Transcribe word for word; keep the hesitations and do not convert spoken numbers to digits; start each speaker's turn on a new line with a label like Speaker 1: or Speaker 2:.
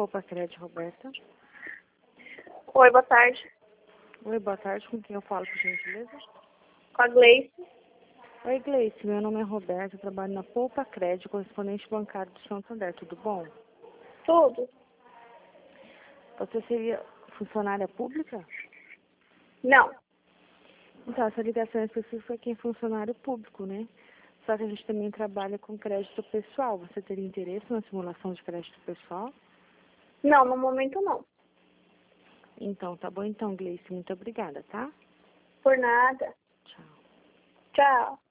Speaker 1: Poupa Crédito, Roberta.
Speaker 2: Oi, boa tarde.
Speaker 1: Oi, boa tarde. Com quem eu falo, por gentileza?
Speaker 2: Com a Gleice.
Speaker 1: Oi, Gleice. Meu nome é Roberta. Eu trabalho na Poupa Crédito, correspondente bancário do Santander. Tudo bom?
Speaker 2: Tudo?
Speaker 1: Você seria funcionária pública?
Speaker 2: Não.
Speaker 1: Então, essa ligação é específica aqui em funcionário público, né? Só que a gente também trabalha com crédito pessoal. Você teria interesse na simulação de crédito pessoal?
Speaker 2: Não, no momento não.
Speaker 1: Então, tá bom então, Gleice. Muito obrigada, tá?
Speaker 2: Por nada.
Speaker 1: Tchau.
Speaker 2: Tchau.